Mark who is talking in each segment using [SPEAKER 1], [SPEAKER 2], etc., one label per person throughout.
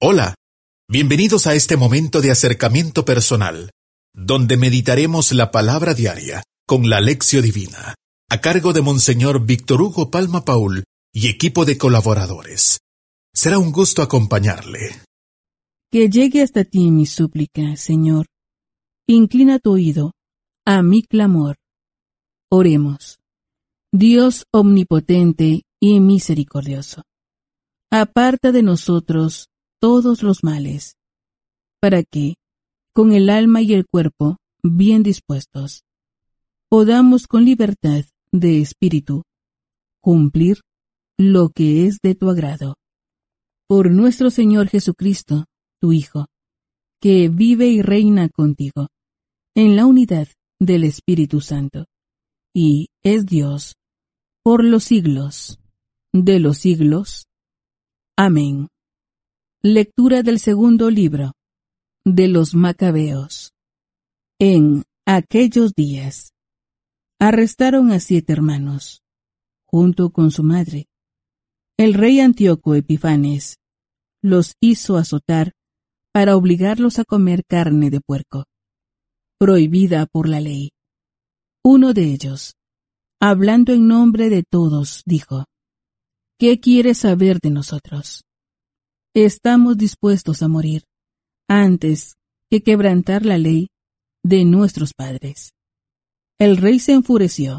[SPEAKER 1] Hola, bienvenidos a este momento de acercamiento personal, donde meditaremos la palabra diaria con la Lección Divina, a cargo de Monseñor Víctor Hugo Palma Paul y equipo de colaboradores. Será un gusto acompañarle.
[SPEAKER 2] Que llegue hasta ti mi súplica, Señor. Inclina tu oído a mi clamor. Oremos. Dios omnipotente y misericordioso, aparta de nosotros todos los males, para que, con el alma y el cuerpo bien dispuestos, podamos con libertad de espíritu cumplir lo que es de tu agrado. Por nuestro Señor Jesucristo, tu Hijo, que vive y reina contigo, en la unidad del Espíritu Santo, y es Dios, por los siglos de los siglos. Amén. Lectura del segundo libro de los Macabeos. En aquellos días, arrestaron a 7 hermanos, junto con su madre. El rey Antíoco Epifanes los hizo azotar para obligarlos a comer carne de puerco, prohibida por la ley. Uno de ellos, hablando en nombre de todos, dijo: ¿Qué quieres saber de nosotros? Estamos dispuestos a morir antes que quebrantar la ley de nuestros padres. El rey se enfureció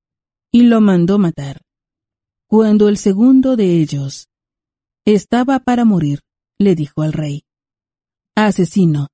[SPEAKER 2] y lo mandó matar. Cuando el segundo de ellos estaba para morir, le dijo al rey: Asesino,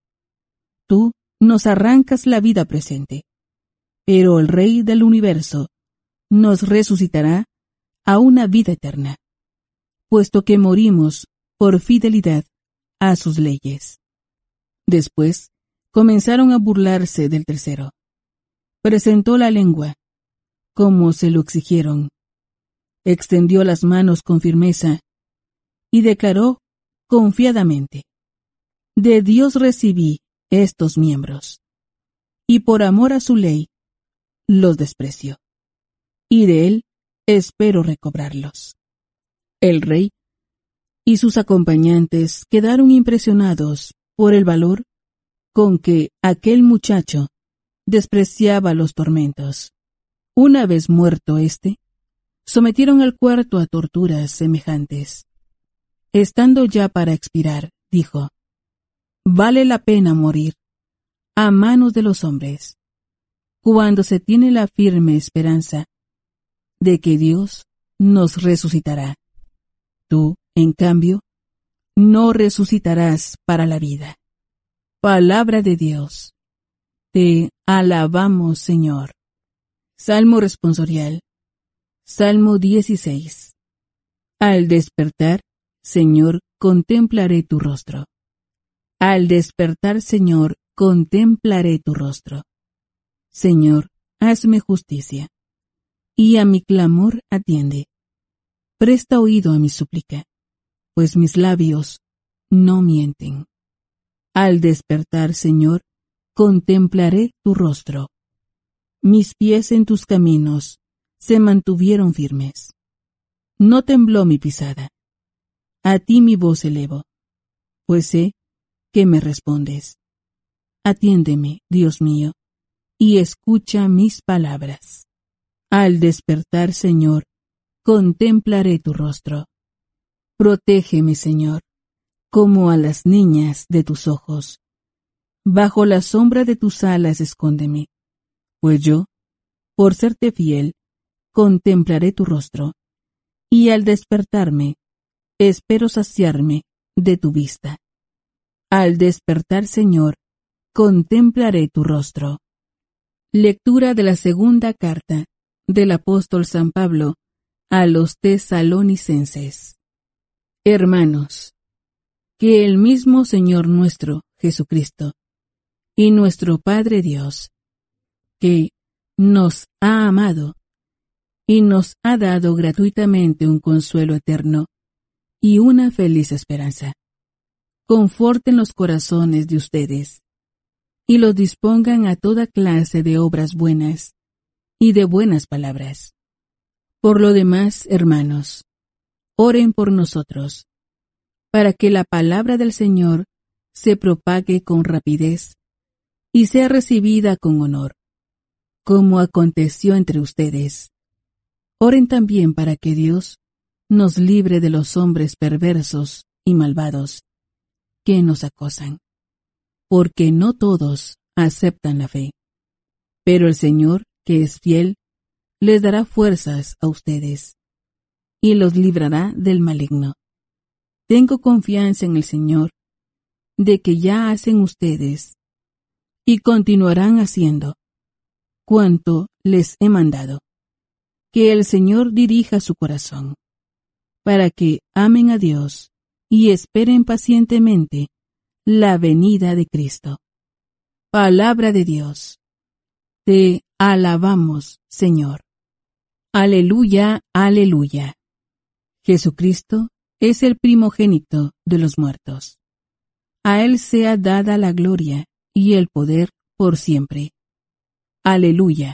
[SPEAKER 2] tú nos arrancas la vida presente, pero el Rey del universo nos resucitará a una vida eterna, puesto que morimos por fidelidad a sus leyes. Después comenzaron a burlarse del tercero. Presentó la lengua, como se lo exigieron, extendió las manos con firmeza y declaró confiadamente: de Dios recibí estos miembros, y por amor a su ley los desprecio, y de él espero recobrarlos. El rey y sus acompañantes quedaron impresionados por el valor con que aquel muchacho despreciaba los tormentos. Una vez muerto éste, sometieron al cuarto a torturas semejantes. Estando ya para expirar, dijo: vale la pena morir a manos de los hombres, cuando se tiene la firme esperanza de que Dios nos resucitará. Tú, en cambio, no resucitarás para la vida. Palabra de Dios. Te alabamos, Señor. Salmo responsorial. Salmo 16. Al despertar, Señor, contemplaré tu rostro. Al despertar, Señor, contemplaré tu rostro. Señor, hazme justicia, y a mi clamor atiende. Presta oído a mi súplica, pues mis labios no mienten. Al despertar, Señor, contemplaré tu rostro. Mis pies en tus caminos se mantuvieron firmes. No tembló mi pisada. A ti mi voz elevo, pues sé que me respondes. Atiéndeme, Dios mío, y escucha mis palabras. Al despertar, Señor, contemplaré tu rostro. Protégeme, Señor, como a las niñas de tus ojos. Bajo la sombra de tus alas escóndeme, pues yo, por serte fiel, contemplaré tu rostro, y al despertarme, espero saciarme de tu vista. Al despertar, Señor, contemplaré tu rostro. Lectura de la segunda carta del apóstol San Pablo a los tesalonicenses. Hermanos, que el mismo Señor nuestro, Jesucristo, y nuestro Padre Dios, que nos ha amado y nos ha dado gratuitamente un consuelo eterno y una feliz esperanza, conforten los corazones de ustedes y los dispongan a toda clase de obras buenas y de buenas palabras. Por lo demás, hermanos, oren por nosotros, para que la palabra del Señor se propague con rapidez y sea recibida con honor, como aconteció entre ustedes. Oren también para que Dios nos libre de los hombres perversos y malvados que nos acosan, porque no todos aceptan la fe. Pero el Señor, que es fiel, les dará fuerzas a ustedes y los librará del maligno. Tengo confianza en el Señor de que ya hacen ustedes y continuarán haciendo cuanto les he mandado. Que el Señor dirija su corazón, para que amen a Dios y esperen pacientemente la venida de Cristo. Palabra de Dios. Te alabamos, Señor. Aleluya, aleluya. Jesucristo es el primogénito de los muertos. A Él sea dada la gloria y el poder por siempre. Aleluya.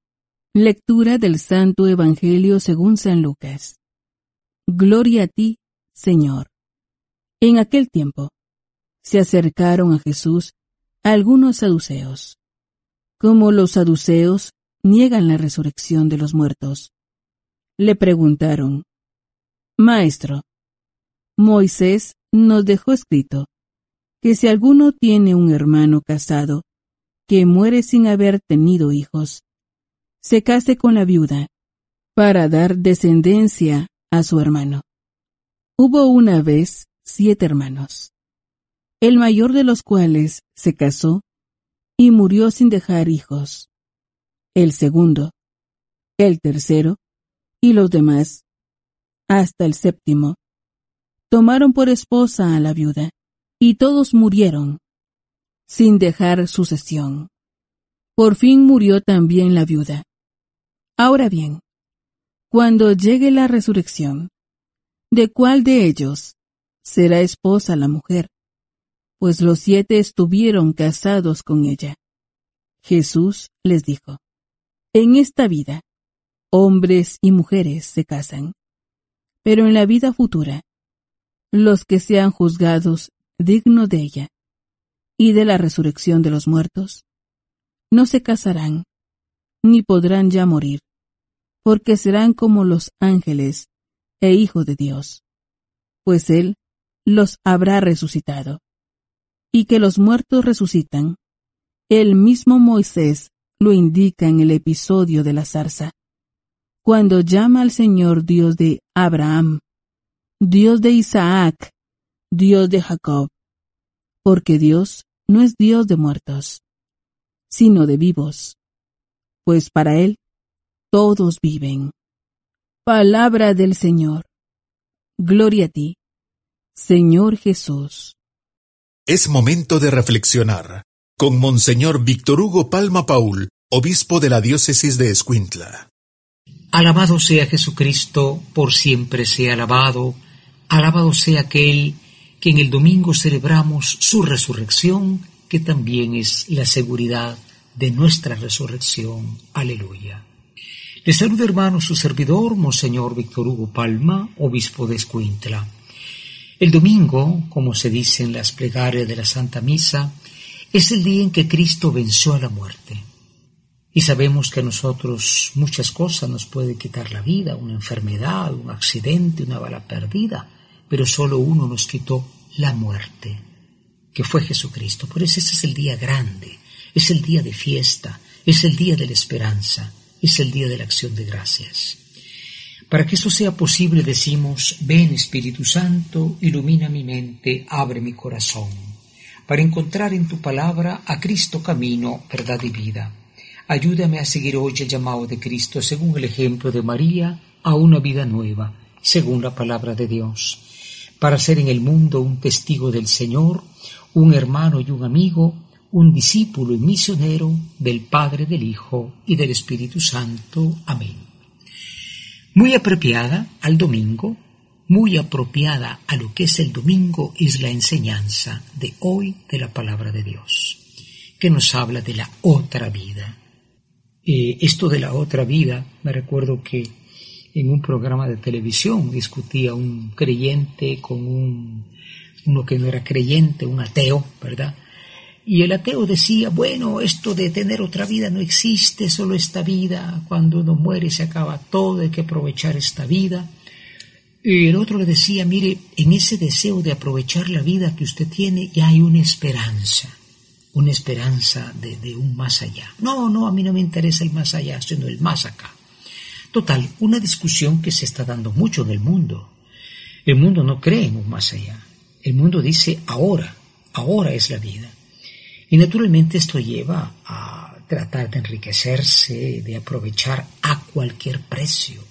[SPEAKER 2] Lectura del Santo Evangelio según San Lucas. Gloria a ti, Señor. En aquel tiempo, se acercaron a Jesús algunos saduceos. Como los saduceos niegan la resurrección de los muertos, le preguntaron: Maestro, Moisés nos dejó escrito que si alguno tiene un hermano casado que muere sin haber tenido hijos, se case con la viuda para dar descendencia a su hermano. Hubo una vez 7 hermanos, el mayor de los cuales se casó y murió sin dejar hijos. El segundo, el tercero y los demás, hasta el 7º, tomaron por esposa a la viuda, y todos murieron, sin dejar sucesión. Por fin murió también la viuda. Ahora bien, cuando llegue la resurrección, ¿de cuál de ellos será esposa la mujer? Pues los 7 estuvieron casados con ella. Jesús les dijo: En esta vida, hombres y mujeres se casan, pero en la vida futura, los que sean juzgados dignos de ella y de la resurrección de los muertos, no se casarán, ni podrán ya morir, porque serán como los ángeles e hijos de Dios, pues Él los habrá resucitado. Y que los muertos resucitan, el mismo Moisés lo indica en el episodio de la zarza, cuando llama al Señor Dios de Abraham, Dios de Isaac, Dios de Jacob, porque Dios no es Dios de muertos, sino de vivos, pues para Él todos viven. Palabra del Señor. Gloria a ti, Señor Jesús.
[SPEAKER 1] Es momento de reflexionar con Monseñor Víctor Hugo Palma Paul, obispo de la diócesis de Escuintla.
[SPEAKER 3] Alabado sea Jesucristo, por siempre sea alabado. Alabado sea aquel que en el domingo celebramos su resurrección, que también es la seguridad de nuestra resurrección. Aleluya. Les saluda, hermano, su servidor, Monseñor Víctor Hugo Palma, obispo de Escuintla. El domingo, como se dice en las plegarias de la Santa Misa, es el día en que Cristo venció a la muerte. Y sabemos que a nosotros muchas cosas nos puede quitar la vida, una enfermedad, un accidente, una bala perdida, pero solo uno nos quitó: la muerte, que fue Jesucristo. Por eso ese es el día grande, es el día de fiesta, es el día de la esperanza, es el día de la acción de gracias. Para que eso sea posible decimos: ven Espíritu Santo, ilumina mi mente, abre mi corazón, para encontrar en tu palabra a Cristo camino, verdad y vida. Ayúdame a seguir hoy el llamado de Cristo según el ejemplo de María a una vida nueva, según la palabra de Dios, para ser en el mundo un testigo del Señor, un hermano y un amigo, un discípulo y misionero del Padre, del Hijo y del Espíritu Santo. Amén. Muy apropiada al domingo, muy apropiada a lo que es el domingo, es la enseñanza de hoy de la palabra de Dios, que nos habla de la otra vida. Esto de la otra vida, me recuerdo que en un programa de televisión discutía un creyente con un uno que no era creyente, un ateo, ¿verdad? Y el ateo decía, bueno, esto de tener otra vida no existe, solo esta vida, cuando uno muere se acaba todo, hay que aprovechar esta vida. Y el otro le decía, mire, en ese deseo de aprovechar la vida que usted tiene ya hay una esperanza de un más allá. No, a mí no me interesa el más allá, sino el más acá. Total, una discusión que se está dando mucho en el mundo. El mundo no cree en un más allá. El mundo dice ahora es la vida. Y naturalmente esto lleva a tratar de enriquecerse, de aprovechar a cualquier precio.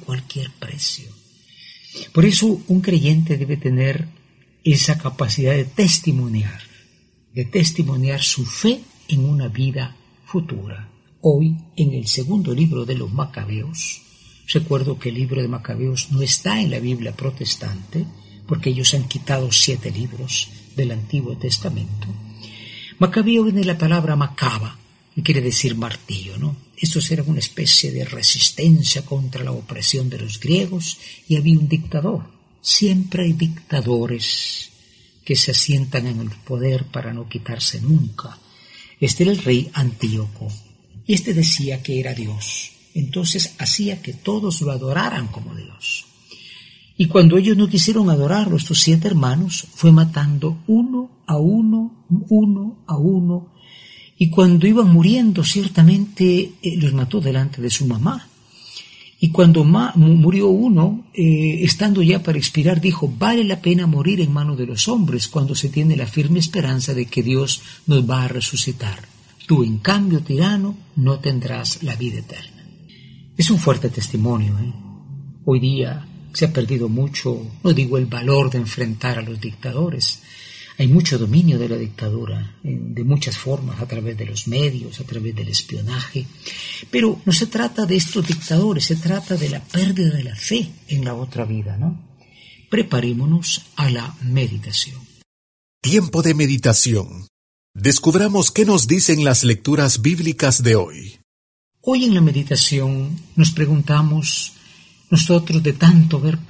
[SPEAKER 3] Por eso un creyente debe tener esa capacidad de testimoniar su fe en una vida futura. Hoy, en el segundo libro de los Macabeos, recuerdo que el libro de Macabeos no está en la Biblia protestante, porque ellos han quitado 7 libros del Antiguo Testamento. Macabeo viene de la palabra macaba, que quiere decir martillo, ¿no? Estos eran una especie de resistencia contra la opresión de los griegos y había un dictador. Siempre hay dictadores que se asientan en el poder para no quitarse nunca. Este era el rey Antíoco y este decía que era Dios. Entonces hacía que todos lo adoraran como Dios. Y cuando ellos no quisieron adorarlo, estos 7 hermanos, fue matando uno a uno, y cuando iban muriendo, ciertamente los mató delante de su mamá. Y cuando murió uno, estando ya para expirar, dijo, vale la pena morir en manos de los hombres cuando se tiene la firme esperanza de que Dios nos va a resucitar. Tú, en cambio, tirano, no tendrás la vida eterna. Es un fuerte testimonio, Hoy día se ha perdido mucho, no digo el valor de enfrentar a los dictadores. Hay mucho dominio de la dictadura, de muchas formas, a través de los medios, a través del espionaje. Pero no se trata de estos dictadores, se trata de la pérdida de la fe en la otra vida, ¿no? Preparémonos a la meditación.
[SPEAKER 1] Tiempo de meditación. Descubramos qué nos dicen las lecturas bíblicas de hoy.
[SPEAKER 3] Hoy en la meditación nos preguntamos, nosotros de tanto ver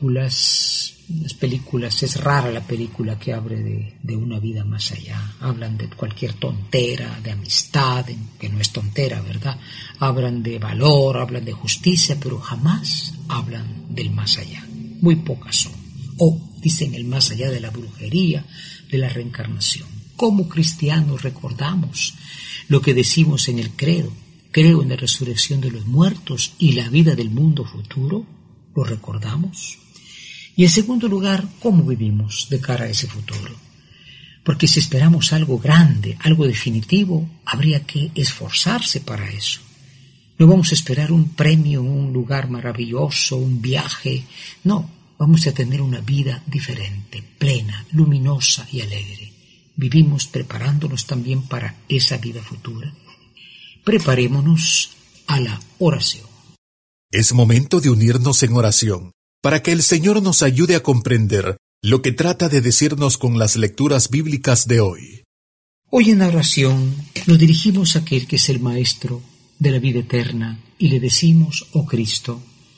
[SPEAKER 3] las películas, es rara la película que hable de una vida más allá. Hablan de cualquier tontera, de amistad, que no es tontera, ¿verdad? Hablan de valor, hablan de justicia, pero jamás hablan del más allá. Muy pocas son. O dicen el más allá de la brujería, de la reencarnación. Como cristianos recordamos lo que decimos en el credo. Creo en la resurrección de los muertos y la vida del mundo futuro. ¿Lo recordamos? Y en segundo lugar, ¿cómo vivimos de cara a ese futuro? Porque si esperamos algo grande, algo definitivo, habría que esforzarse para eso. No vamos a esperar un premio, un lugar maravilloso, un viaje. No, vamos a tener una vida diferente, plena, luminosa y alegre. Vivimos preparándonos también para esa vida futura. Preparémonos a la oración.
[SPEAKER 1] Es momento de unirnos en oración, para que el Señor nos ayude a comprender lo que trata de decirnos con las lecturas bíblicas de hoy.
[SPEAKER 3] Hoy en la oración nos dirigimos a aquel que es el Maestro de la vida eterna y le decimos, oh Cristo,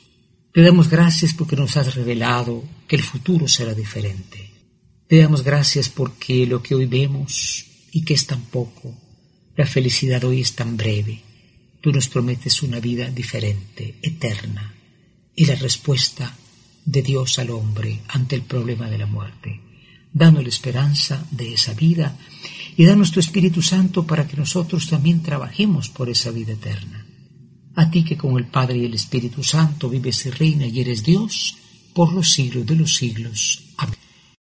[SPEAKER 3] te damos gracias porque nos has revelado que el futuro será diferente. Te damos gracias porque lo que hoy vemos y que es tan poco, la felicidad hoy es tan breve. Tú nos prometes una vida diferente, eterna, y la respuesta de Dios al hombre ante el problema de la muerte. Danos la esperanza de esa vida y danos tu Espíritu Santo para que nosotros también trabajemos por esa vida eterna. A ti que con el Padre y el Espíritu Santo vives y reinas y eres Dios por los siglos de los siglos. Amén.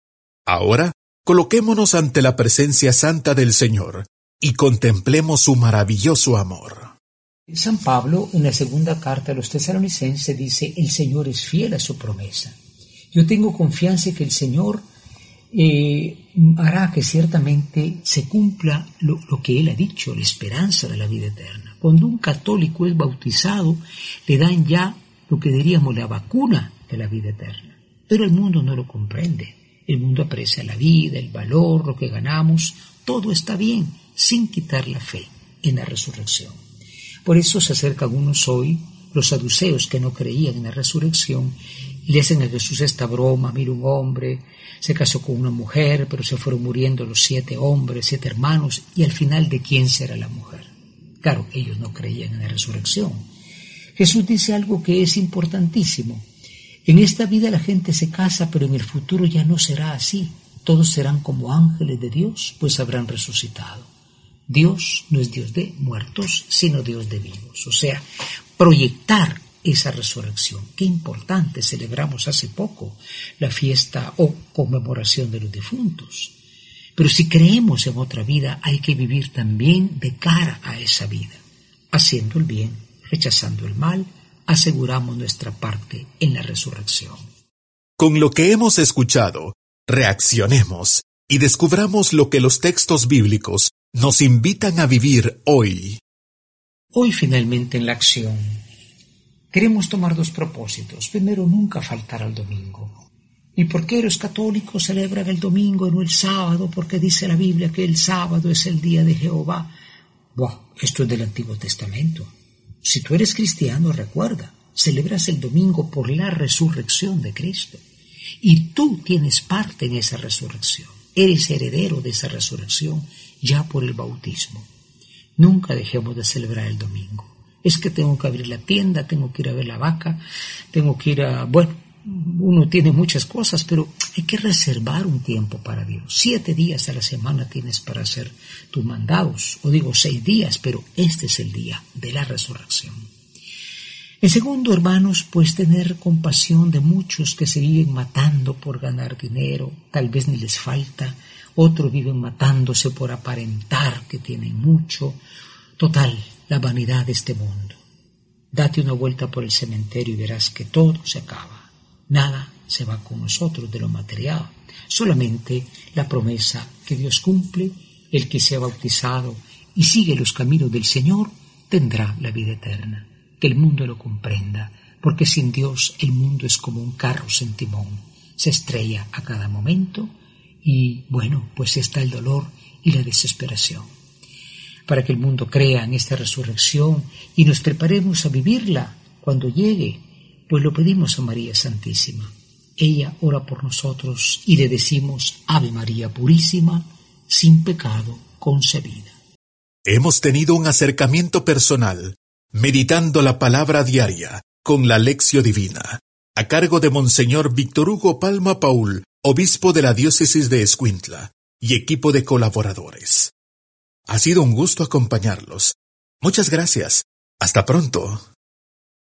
[SPEAKER 1] Ahora, coloquémonos ante la presencia santa del Señor y contemplemos su maravilloso amor.
[SPEAKER 3] San Pablo, en la segunda carta a los Tesalonicenses, dice, el Señor es fiel a su promesa. Yo tengo confianza en que el Señor hará que ciertamente se cumpla lo que Él ha dicho, la esperanza de la vida eterna. Cuando un católico es bautizado, le dan ya lo que diríamos la vacuna de la vida eterna. Pero el mundo no lo comprende. El mundo aprecia la vida, el valor, lo que ganamos. Todo está bien, sin quitar la fe en la resurrección. Por eso se acercan unos hoy, los saduceos que no creían en la resurrección, y le hacen a Jesús esta broma: mira, un hombre se casó con una mujer, pero se fueron muriendo los 7 hombres, 7 hermanos, y al final, ¿de quién será la mujer? Claro, ellos no creían en la resurrección. Jesús dice algo que es importantísimo: en esta vida la gente se casa, pero en el futuro ya no será así. Todos serán como ángeles de Dios, pues habrán resucitado. Dios no es Dios de muertos, sino Dios de vivos. O sea, proyectar esa resurrección. Qué importante. Celebramos hace poco la fiesta o conmemoración de los difuntos. Pero si creemos en otra vida, hay que vivir también de cara a esa vida, haciendo el bien, rechazando el mal. Aseguramos nuestra parte en la resurrección.
[SPEAKER 1] Con lo que hemos escuchado, reaccionemos y descubramos lo que los textos bíblicos nos invitan a vivir hoy.
[SPEAKER 3] Hoy, finalmente, en la acción, queremos tomar 2 propósitos. Primero, nunca faltar al domingo. ¿Y por qué los católicos celebran el domingo y no el sábado? Porque dice la Biblia que el sábado es el día de Jehová. Esto es del Antiguo Testamento. Si tú eres cristiano, recuerda, celebras el domingo por la resurrección de Cristo. Y tú tienes parte en esa resurrección. Eres heredero de esa resurrección ya por el bautismo. Nunca dejemos de celebrar el domingo. Es que tengo que abrir la tienda, tengo que ir a ver la vaca, tengo que ir a... uno tiene muchas cosas, pero hay que reservar un tiempo para Dios. 7 días a la semana tienes para hacer tus mandados, 6 días, pero este es el día de la resurrección. En segundo, hermanos, pues tener compasión de muchos que se viven matando por ganar dinero, tal vez ni les falta, otros viven matándose por aparentar que tienen mucho. Total, la vanidad de este mundo. Date una vuelta por el cementerio y verás que todo se acaba. Nada se va con nosotros de lo material, solamente la promesa que Dios cumple. El que sea bautizado y sigue los caminos del Señor tendrá la vida eterna. Que el mundo lo comprenda, porque sin Dios el mundo es como un carro sin timón, se estrella a cada momento y pues está el dolor y la desesperación. Para que el mundo crea en esta resurrección y nos preparemos a vivirla cuando llegue, pues lo pedimos a María Santísima. Ella ora por nosotros y le decimos: Ave María Purísima, sin pecado concebida.
[SPEAKER 1] Hemos tenido un acercamiento personal, meditando la palabra diaria con la Lección Divina, a cargo de Monseñor Víctor Hugo Palma Paul, obispo de la diócesis de Escuintla, y equipo de colaboradores. Ha sido un gusto acompañarlos. Muchas gracias. Hasta pronto.